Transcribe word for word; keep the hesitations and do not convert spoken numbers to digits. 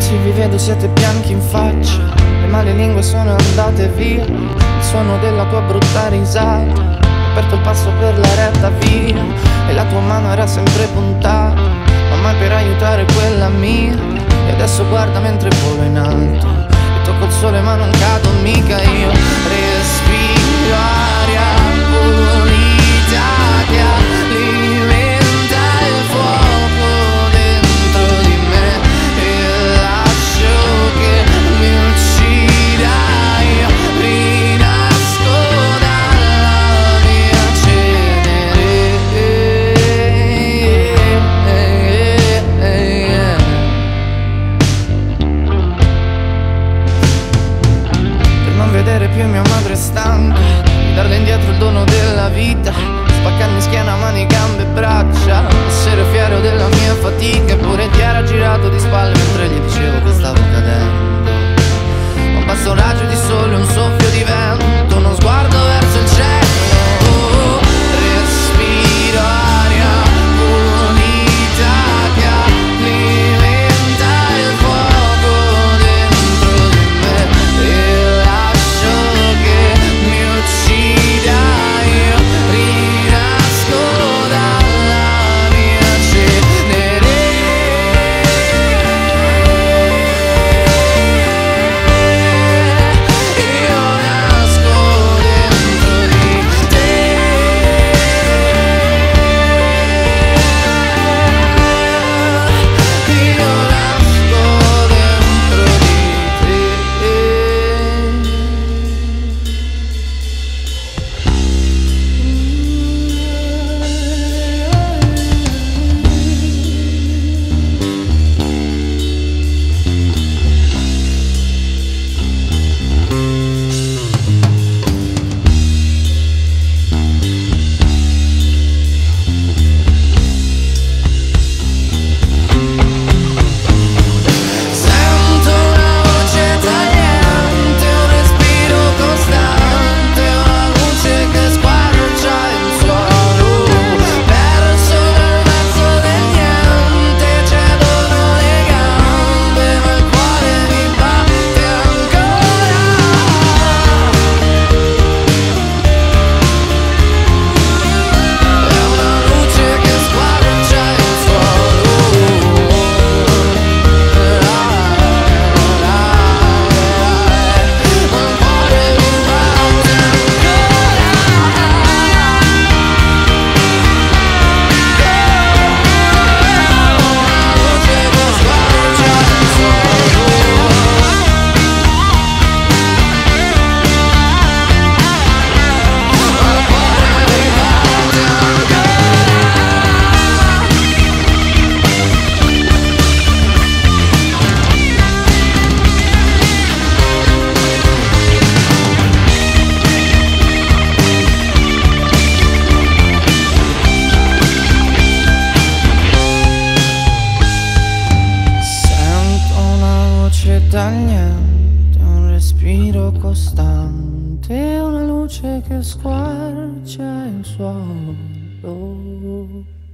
Sì, vi vedo, siete bianchi in faccia, le male lingue sono andate via. Il suono della tua brutta risata, ho aperto il passo per la retta via. E la tua mano era sempre puntata, ma mai per aiutare quella mia. E adesso guarda mentre volo in alto, e tocco il sole ma non cado mica io. Respiro aria pulita che alimenta il fuoco dentro di me, e lascio che mi uccida. Io rinasco dalla mia cenere. Per non vedere più mia madre stanca, darle indietro il dono della vita, spaccarmi schiena, mani, gambe e braccia, essere fiero della mia fatica. Eppure ti era girato di spalle mentre gli dicevo che stavo cadendo. Ma basta un raggio di sole, un soffio di vento, uno sguardo verso il cielo. Respiro aria pulita che alimenta il fuoco dentro di me, e lascio che mi uccida. Io rinasco dalla mia cenere. Io nasco dentro di te. Io nasco dentro di Sento una voce tagliente, un respiro costante, una luce che squarcia il suolo. Perso nel mezzo del niente, cedono le gambe, ma il cuore mi batte ancora. È una luce che squarcia il suolo. Sento una voce dal niente, un respiro costante, una luce che squarcia il suolo.